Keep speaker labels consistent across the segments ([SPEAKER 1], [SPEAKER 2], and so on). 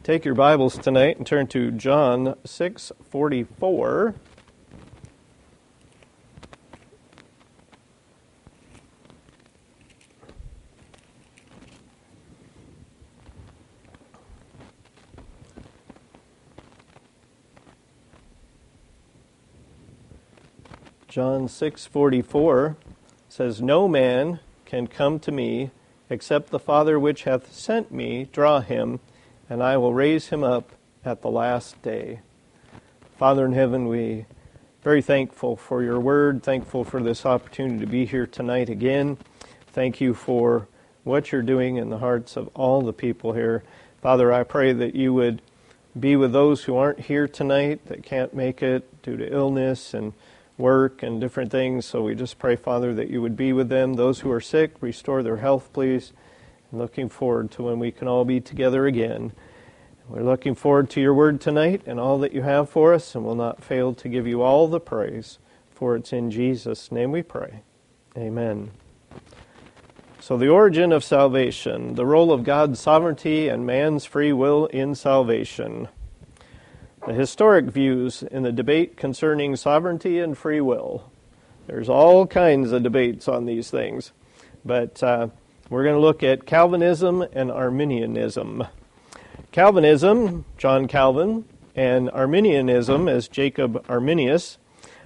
[SPEAKER 1] Take your Bibles tonight and turn to John 6:44. John 6:44 says, "No man can come to me except the Father which hath sent me draw him, and I will raise him up at the last day." Father in heaven, we are very thankful for your word, thankful for this opportunity to be here tonight again. Thank you for what you're doing in the hearts of all the people here. Father, I pray that you would be with those who aren't here tonight, that can't make it due to illness and work and different things. So we just pray, Father, that you would be with them. Those who are sick, restore their health, please. And looking forward to when we can all be together again. We're looking forward to your word tonight and all that you have for us, and will not fail to give you all the praise. For it's in Jesus' name we pray. Amen. So the origin of salvation, the role of God's sovereignty and man's free will in salvation. The historic views in the debate concerning sovereignty and free will. There's all kinds of debates on these things, but we're going to look at Calvinism and Arminianism. Calvinism, John Calvin, and Arminianism as Jacob Arminius.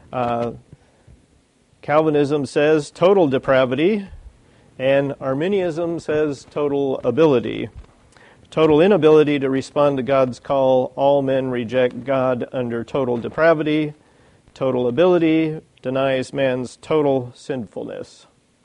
[SPEAKER 1] Calvinism says total depravity, and Arminianism says total ability. Total inability to respond to God's call. All men reject God under total depravity. Total ability denies man's total sinfulness.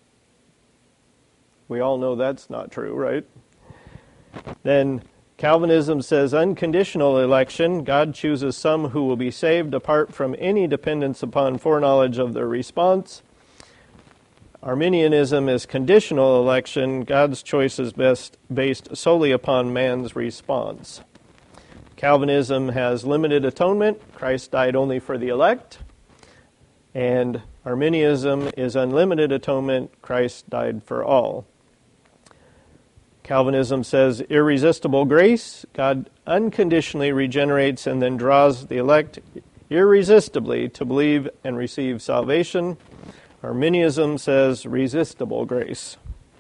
[SPEAKER 1] We all know that's not true, right? Then Calvinism says unconditional election. God chooses some who will be saved apart from any dependence upon foreknowledge of their response. Arminianism is conditional election. God's choice is based solely upon man's response. Calvinism has limited atonement. Christ died only for the elect. And Arminianism is unlimited atonement. Christ died for all. Calvinism says irresistible grace. God unconditionally regenerates and then draws the elect irresistibly to believe and receive salvation. Arminianism says resistible grace.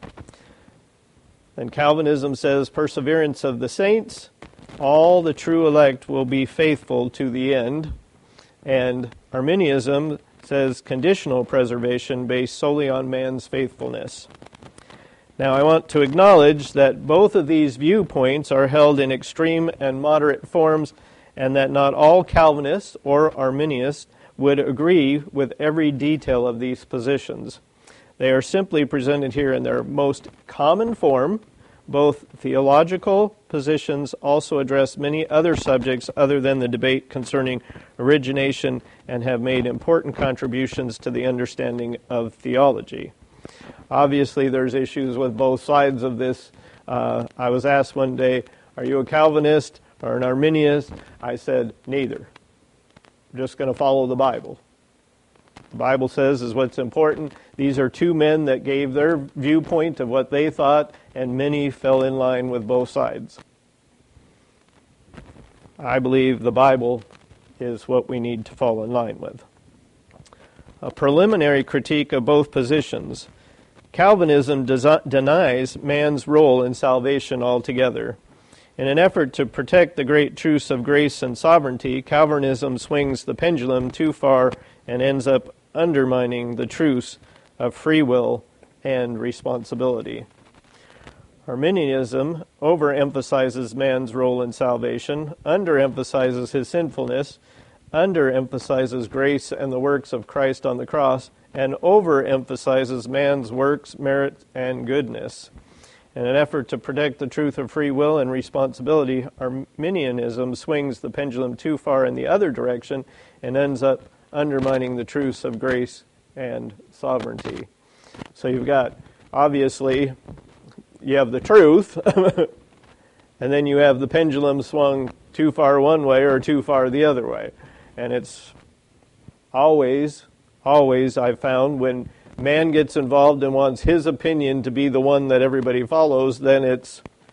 [SPEAKER 1] And Calvinism says perseverance of the saints. All the true elect will be faithful to the end. And Arminianism says conditional preservation based solely on man's faithfulness. Now I want to acknowledge that both of these viewpoints are held in extreme and moderate forms, and that not all Calvinists or Arminians would agree with every detail of these positions. They are simply presented here in their most common form. Both theological positions also address many other subjects other than the debate concerning origination and have made important contributions to the understanding of theology. Obviously, there's issues with both sides of this. I was asked one day, are you a Calvinist or an Arminian? I said, neither. I'm just going to follow the Bible. The Bible says is what's important. These are two men that gave their viewpoint of what they thought, and many fell in line with both sides. I believe the Bible is what we need to fall in line with. A preliminary critique of both positions. Calvinism denies man's role in salvation altogether. In an effort to protect the great truths of grace and sovereignty, Calvinism swings the pendulum too far and ends up undermining the truths of free will and responsibility. Arminianism overemphasizes man's role in salvation, underemphasizes his sinfulness, underemphasizes grace and the works of Christ on the cross, and overemphasizes man's works, merit, and goodness. In an effort to protect the truth of free will and responsibility, Arminianism swings the pendulum too far in the other direction and ends up undermining the truths of grace and sovereignty. So you've got, obviously, you have the truth, and then you have the pendulum swung too far one way or too far the other way. And it's always I've found when man gets involved and wants his opinion to be the one that everybody follows, then it's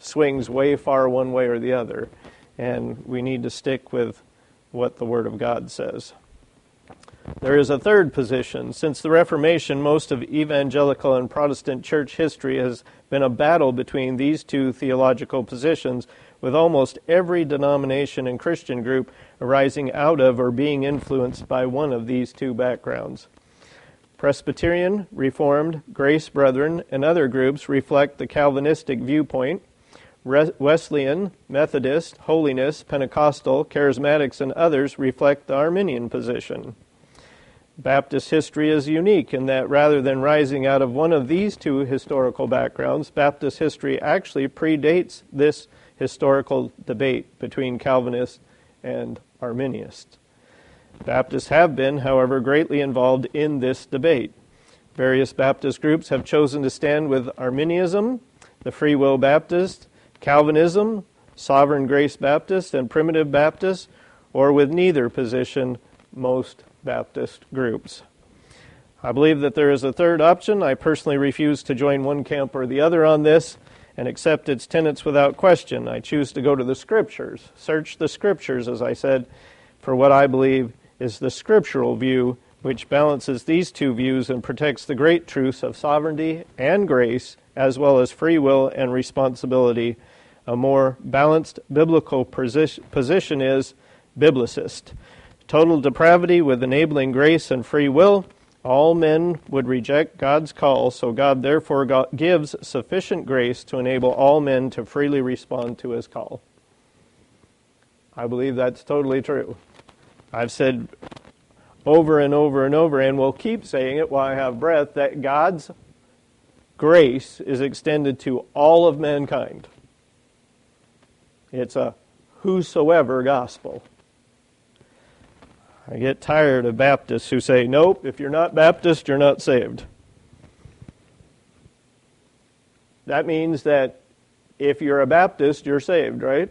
[SPEAKER 1] swings way far one way or the other. And we need to stick with what the Word of God says. There is a third position. Since the Reformation, most of evangelical and Protestant church history has been a battle between these two theological positions, with almost every denomination and Christian group arising out of or being influenced by one of these two backgrounds. Presbyterian, Reformed, Grace Brethren, and other groups reflect the Calvinistic viewpoint. Wesleyan, Methodist, Holiness, Pentecostal, Charismatics, and others reflect the Arminian position. Baptist history is unique in that rather than rising out of one of these two historical backgrounds, Baptist history actually predates this historical debate between Calvinists and Arminians. Baptists have been, however, greatly involved in this debate. Various Baptist groups have chosen to stand with Arminianism, the Free Will Baptist, Calvinism, Sovereign Grace Baptist, and Primitive Baptist, or with neither position, most Baptist groups. I believe that there is a third option. I personally refuse to join one camp or the other on this and accept its tenets without question. I choose to go to the Scriptures, search the Scriptures, as I said, for what I believe is the scriptural view, which balances these two views and protects the great truths of sovereignty and grace, as well as free will and responsibility. A more balanced biblical position is biblicist. Total depravity with enabling grace and free will. All men would reject God's call, so God therefore gives sufficient grace to enable all men to freely respond to His call. I believe that's totally true. I've said over and over and over, and will keep saying it while I have breath, that God's grace is extended to all of mankind. It's a whosoever gospel. I get tired of Baptists who say, nope, if you're not Baptist, you're not saved. That means that if you're a Baptist, you're saved, right?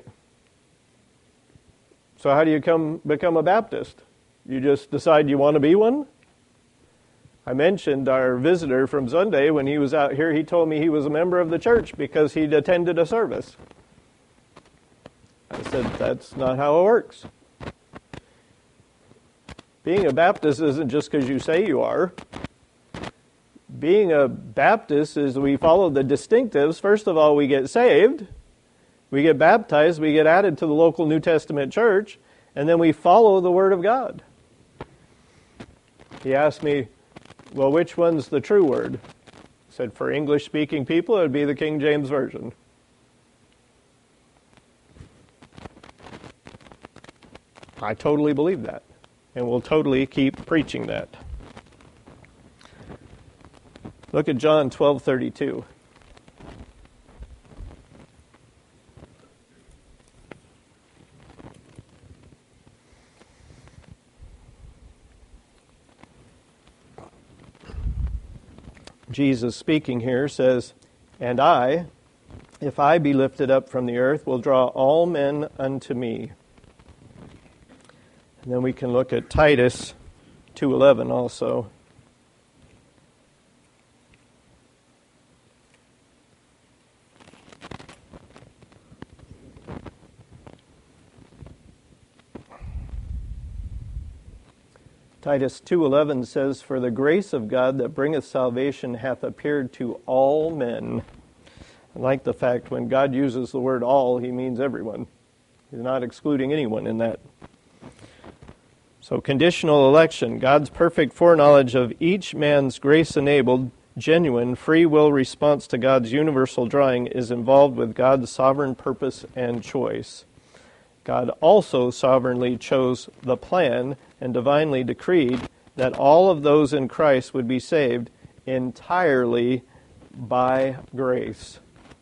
[SPEAKER 1] So how do you become a Baptist? You just decide you want to be one? I mentioned our visitor from Sunday, when he was out here, he told me he was a member of the church because he'd attended a service. I said, that's not how it works. Being a Baptist isn't just because you say you are. Being a Baptist is we follow the distinctives. First of all, we get saved. We get baptized. We get added to the local New Testament church. And then we follow the Word of God. He asked me, well, which one's the true word? I said, for English-speaking people, it would be the King James Version. I totally believe that. And we'll totally keep preaching that. Look at John 12:32. Jesus speaking here says, and I, if I be lifted up from the earth, will draw all men unto me. And then we can look at Titus 2:11 also. Titus 2:11 says, for the grace of God that bringeth salvation hath appeared to all men. I like the fact when God uses the word all, He means everyone. He's not excluding anyone in that. So conditional election, God's perfect foreknowledge of each man's grace-enabled, genuine, free will response to God's universal drawing is involved with God's sovereign purpose and choice. God also sovereignly chose the plan and divinely decreed that all of those in Christ would be saved entirely by grace.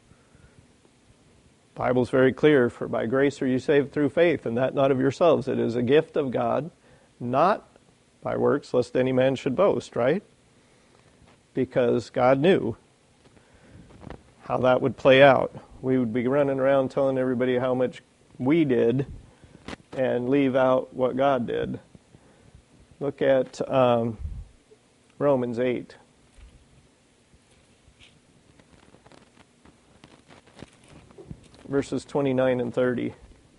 [SPEAKER 1] The Bible's very clear, for by grace are you saved through faith, and that not of yourselves. It is a gift of God, not by works, lest any man should boast, right? Because God knew how that would play out. We would be running around telling everybody how much we did and leave out what God did. Look at Romans 8. verses 29 and 30.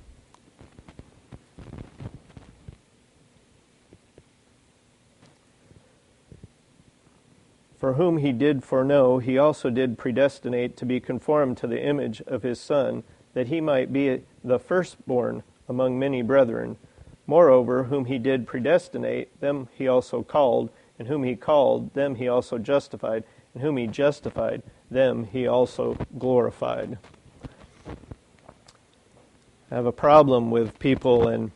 [SPEAKER 1] For whom he did foreknow, he also did predestinate to be conformed to the image of his Son, that he might be the firstborn among many brethren. Moreover, whom he did predestinate, them he also called, and whom he called, them he also justified, and whom he justified, them he also glorified. I have a problem with people in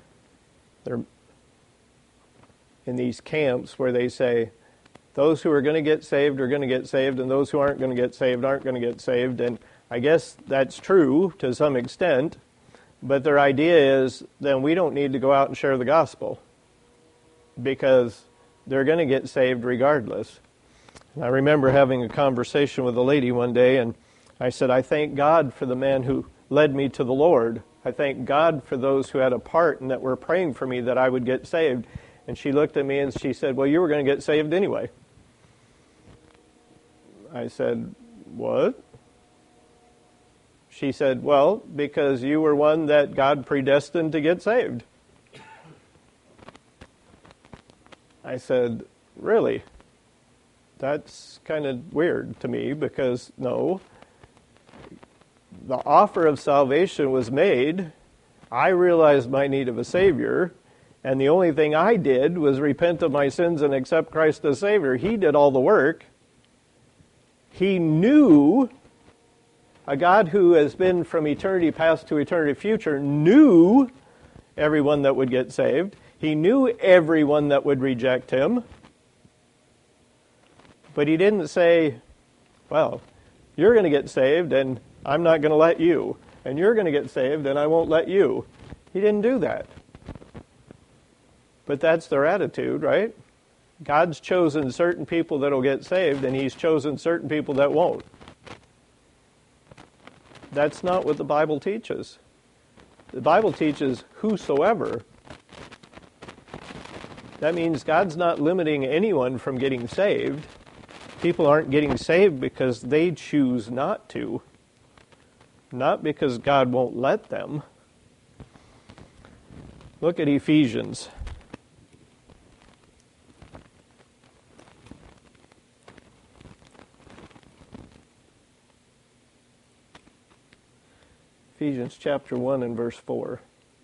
[SPEAKER 1] these camps where they say, those who are going to get saved are going to get saved, and those who aren't going to get saved aren't going to get saved. And I guess that's true to some extent, but their idea is then we don't need to go out and share the gospel because they're going to get saved regardless. And I remember having a conversation with a lady one day, and I said, I thank God for the man who led me to the Lord. I thank God for those who had a part and that were praying for me that I would get saved. And she looked at me and she said, well, you were going to get saved anyway. I said, what? She said, well, because you were one that God predestined to get saved. I said, really? That's kind of weird to me because, no, the offer of salvation was made. I realized my need of a Savior, and the only thing I did was repent of my sins and accept Christ as Savior. He did all the work. He knew, a God who has been from eternity past to eternity future, knew everyone that would get saved. He knew everyone that would reject Him. But He didn't say, well, you're going to get saved and I'm not going to let you. And you're going to get saved and I won't let you. He didn't do that. But that's their attitude, right? God's chosen certain people that will get saved, and He's chosen certain people that won't. That's not what the Bible teaches. The Bible teaches whosoever. That means God's not limiting anyone from getting saved. People aren't getting saved because they choose not to. Not because God won't let them. Look at Ephesians. Ephesians chapter 1 and verse 4.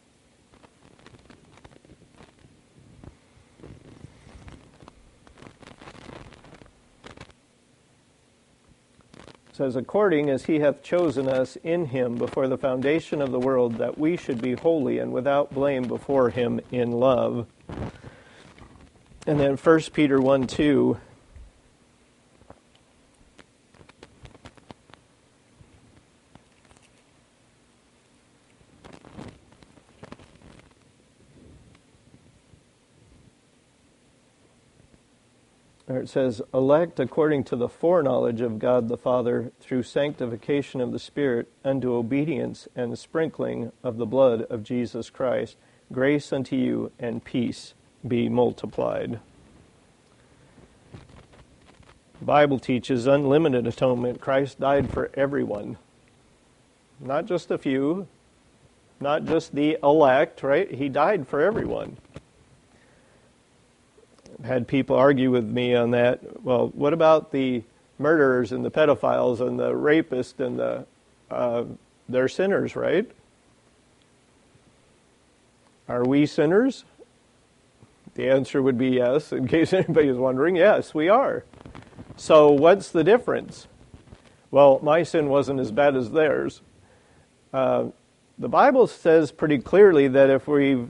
[SPEAKER 1] It says, according as He hath chosen us in Him before the foundation of the world, that we should be holy and without blame before Him in love. And then 1 Peter 1:2. It says, elect according to the foreknowledge of God the Father, through sanctification of the Spirit, unto obedience and sprinkling of the blood of Jesus Christ. Grace unto you and peace be multiplied. The Bible teaches unlimited atonement. Christ died for everyone. Not just a few, not just the elect, right? He died for everyone. Had people argue with me on that. Well, what about the murderers and the pedophiles and the rapists and they're sinners, right? Are we sinners? The answer would be yes. In case anybody is wondering, yes, we are. So what's the difference? Well, my sin wasn't as bad as theirs. The Bible says pretty clearly that if we've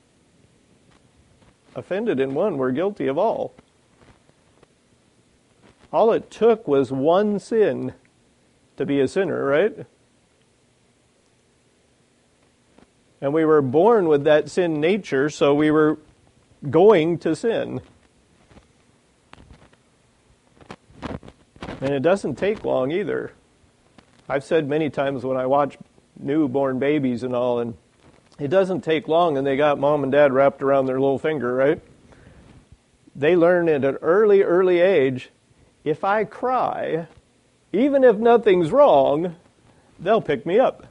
[SPEAKER 1] offended in one, we're guilty of all. All it took was one sin to be a sinner, right? And we were born with that sin nature, so we were going to sin. And it doesn't take long either. I've said many times when I watch newborn babies and all, and it doesn't take long and they got mom and dad wrapped around their little finger, right? They learn at an early age, if I cry, even if nothing's wrong, they'll pick me up.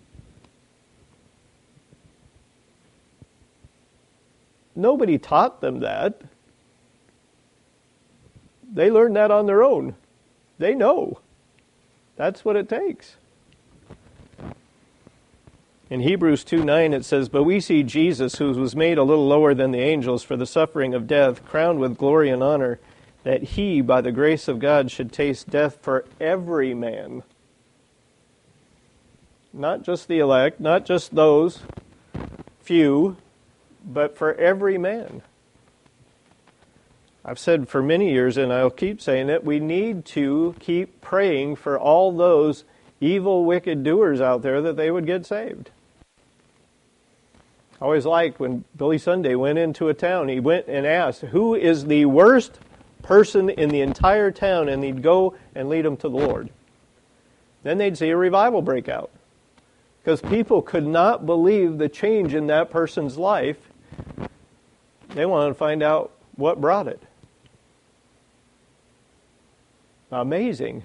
[SPEAKER 1] Nobody taught them that. They learned that on their own. They know. That's what it takes. In Hebrews 2:9 it says, "But we see Jesus, who was made a little lower than the angels for the suffering of death, crowned with glory and honor, that he, by the grace of God, should taste death for every man." Not just the elect, not just those few, but for every man. I've said for many years, and I'll keep saying it, we need to keep praying for all those evil, wicked doers out there that they would get saved. I always liked when Billy Sunday went into a town, he went and asked, who is the worst person in the entire town, and he'd go and lead them to the Lord. Then they'd see a revival break out. Because people could not believe the change in that person's life. They wanted to find out what brought it. Amazing.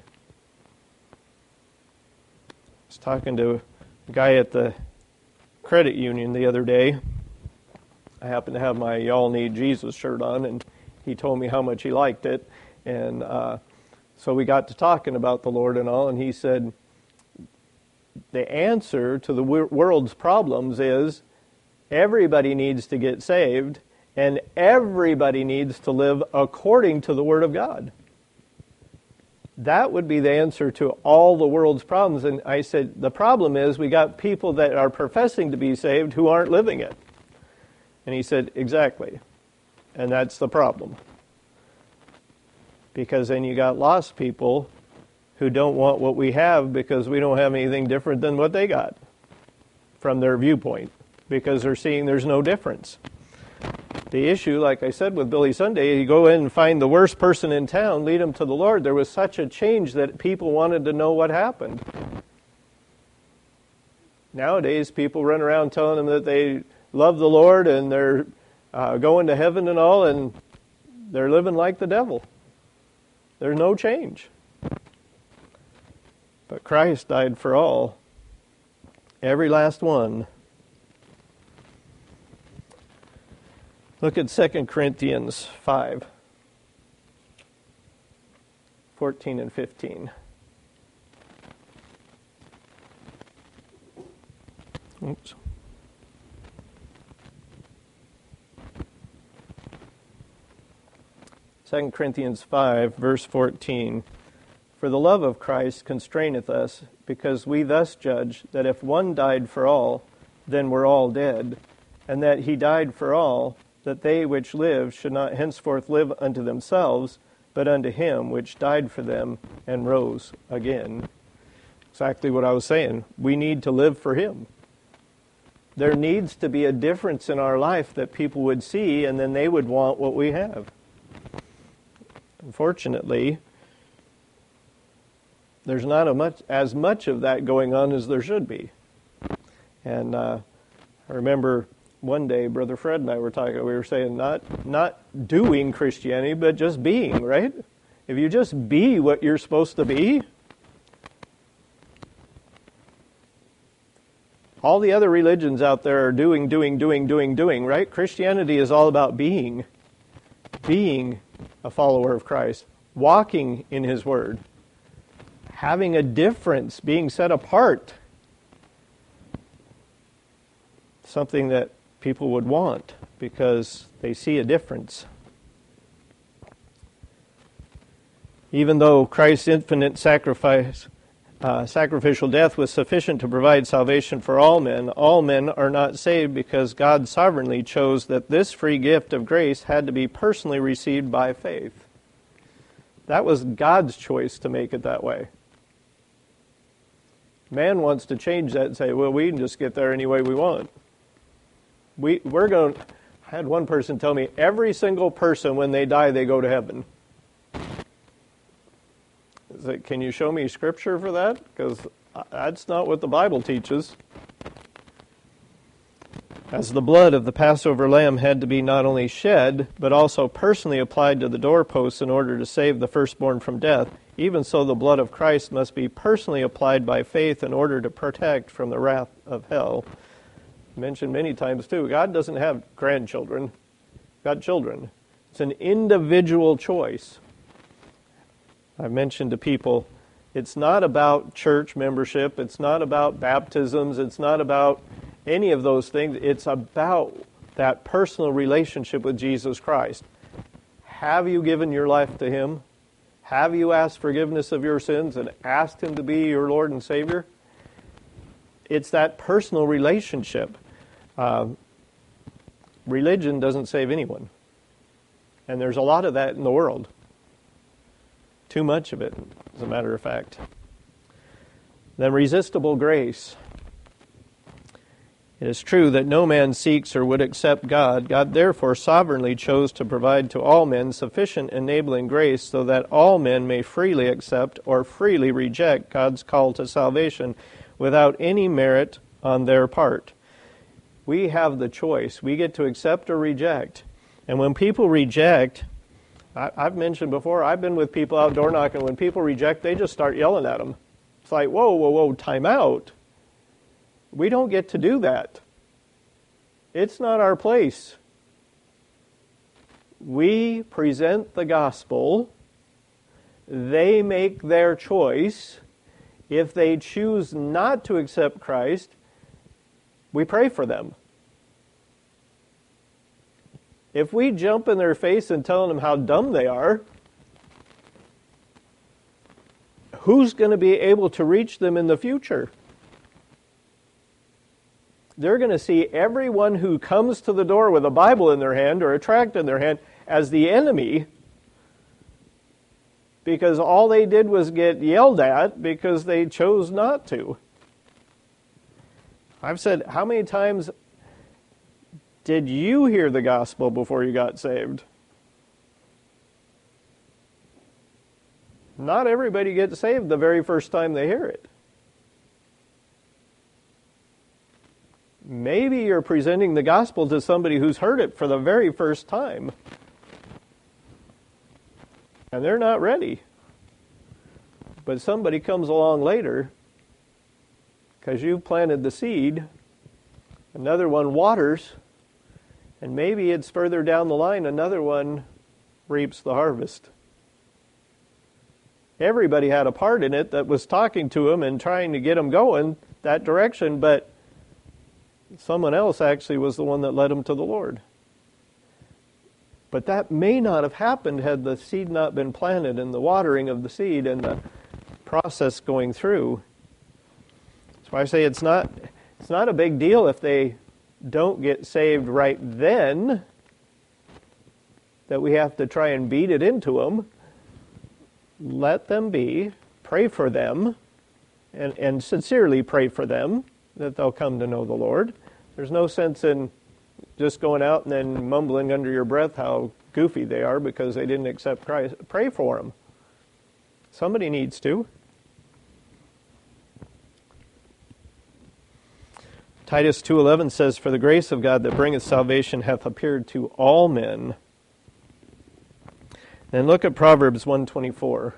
[SPEAKER 1] I was talking to a guy at the credit union the other day. I happened to have my Y'all Need Jesus shirt on, and he told me how much he liked it. And so we got to talking about the Lord and all, and he said, the answer to the world's problems is everybody needs to get saved, and everybody needs to live according to the Word of God. That would be the answer to all the world's problems. And I said, the problem is we got people that are professing to be saved who aren't living it. And he said, exactly. And that's the problem. Because then you got lost people who don't want what we have because we don't have anything different than what they got from their viewpoint, because they're seeing there's no difference. The issue, like I said with Billy Sunday, you go in and find the worst person in town, lead them to the Lord. There was such a change that people wanted to know what happened. Nowadays, people run around telling them that they love the Lord and they're going to heaven and all, and they're living like the devil. There's no change. But Christ died for all, every last one. Look at 2 Corinthians 5, 14 and 15. Oops. Second Corinthians 5, verse 14. For the love of Christ constraineth us, because we thus judge that if one died for all, then we're all dead, and that he died for all, that they which live should not henceforth live unto themselves, but unto him which died for them and rose again. Exactly what I was saying. We need to live for him. There needs to be a difference in our life that people would see, and then they would want what we have. Unfortunately, there's not as much of that going on as there should be. And I remember one day, Brother Fred and I were talking, we were saying not doing Christianity, but just being, right? If you just be what you're supposed to be, all the other religions out there are doing, right? Christianity is all about being a follower of Christ, walking in His Word, having a difference, being set apart. Something that people would want because they see a difference. Even though Christ's infinite sacrificial death was sufficient to provide salvation for all men are not saved because God sovereignly chose that this free gift of grace had to be personally received by faith. That was God's choice to make it that way. Man wants to change that and say, well, we can just get there any way we want. I had one person tell me, every single person, when they die, they go to heaven. Is it, can you show me scripture for that? Because that's not what the Bible teaches. As the blood of the Passover lamb had to be not only shed, but also personally applied to the doorposts in order to save the firstborn from death, even so the blood of Christ must be personally applied by faith in order to protect from the wrath of hell. Mentioned many times too, God doesn't have grandchildren. Got children. It's an individual choice. I've mentioned to people, it's not about church membership, it's not about baptisms, it's not about any of those things. It's about that personal relationship with Jesus Christ. Have you given your life to Him? Have you asked forgiveness of your sins and asked Him to be your Lord and Savior? It's that personal relationship. Religion doesn't save anyone. And there's a lot of that in the world. Too much of it, as a matter of fact. Then resistible grace. It is true that no man seeks or would accept God. God therefore sovereignly chose to provide to all men sufficient enabling grace so that all men may freely accept or freely reject God's call to salvation without any merit on their part. We have the choice. We get to accept or reject. And when people reject, I've mentioned before, I've been with people out door knocking. When people reject, they just start yelling at them. It's like, whoa, time out. We don't get to do that. It's not our place. We present the gospel. They make their choice. If they choose not to accept Christ, we pray for them. If we jump in their face and tell them how dumb they are, who's going to be able to reach them in the future? They're going to see everyone who comes to the door with a Bible in their hand or a tract in their hand as the enemy, because all they did was get yelled at because they chose not to. I've said, how many times did you hear the gospel before you got saved? Not everybody gets saved the very first time they hear it. Maybe you're presenting the gospel to somebody who's heard it for the very first time, and they're not ready. But somebody comes along later, because you've planted the seed, another one waters, and maybe it's further down the line, another one reaps the harvest. Everybody had a part in it that was talking to them and trying to get them going that direction, but someone else actually was the one that led them to the Lord. But that may not have happened had the seed not been planted and the watering of the seed and the process going through. That's why I say it's not a big deal if they don't get saved right then, that we have to try and beat it into them. Let them be. Pray for them, and sincerely pray for them that they'll come to know the Lord. There's no sense in just going out and then mumbling under your breath how goofy they are because they didn't accept Christ. Pray for them. Somebody needs to. Titus 2:11 says, "For the grace of God that bringeth salvation hath appeared to all men." Then look at Proverbs 1:24.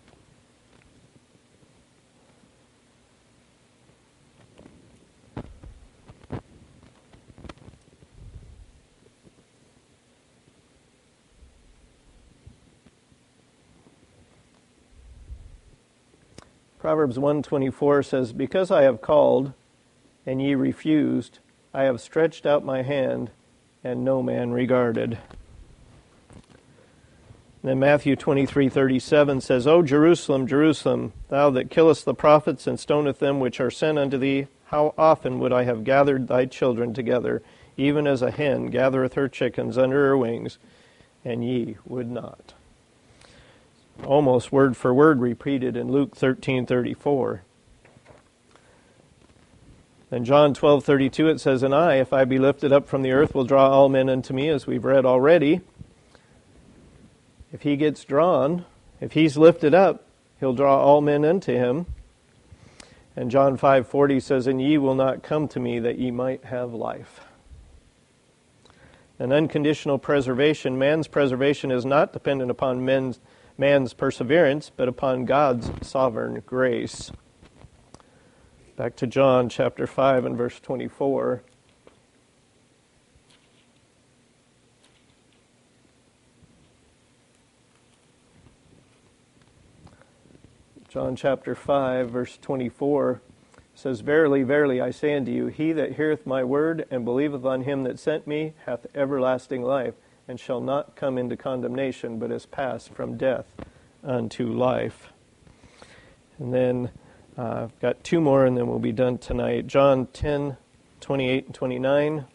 [SPEAKER 1] Proverbs 1:24 says, "Because I have called, and ye refused, I have stretched out my hand, and no man regarded." Then Matthew 23:37 says, "O Jerusalem, Jerusalem, thou that killest the prophets and stoneth them which are sent unto thee, how often would I have gathered thy children together, even as a hen gathereth her chickens under her wings, and ye would not." Almost word for word repeated in Luke 13:34. In John 12:32 it says, "And I, if I be lifted up from the earth, will draw all men unto me," as we've read already. If he gets drawn, if he's lifted up, he'll draw all men unto him. And John 5:40 says, "And ye will not come to me that ye might have life." An unconditional preservation. Man's preservation is not dependent upon man's perseverance, but upon God's sovereign grace. Back to John chapter 5 and verse 24. John chapter 5, verse 24 says, Verily, verily, I say unto you, he that heareth my word and believeth on him that sent me hath everlasting life, and shall not come into condemnation, but is passed from death unto life. And then I've got two more, and then we'll be done tonight. John 10, 28 and 29.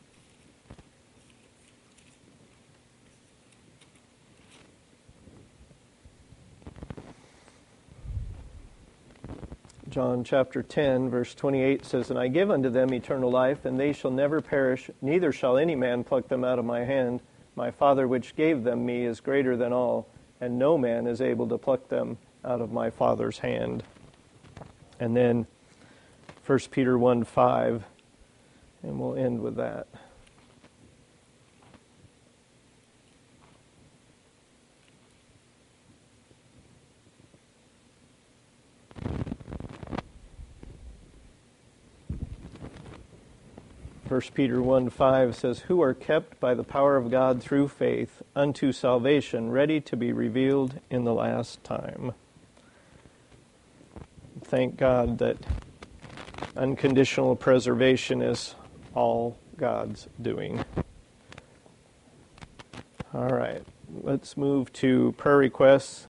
[SPEAKER 1] John chapter 10, verse 28 says, And I give unto them eternal life, and they shall never perish, neither shall any man pluck them out of my hand. My Father which gave them me is greater than all, and no man is able to pluck them out of my Father's hand. And then 1 Peter 1, 5, and we'll end with that. First Peter 1:5 says, Who are kept by the power of God through faith unto salvation, ready to be revealed in the last time. Thank God that unconditional preservation is all God's doing. All right, let's move to prayer requests.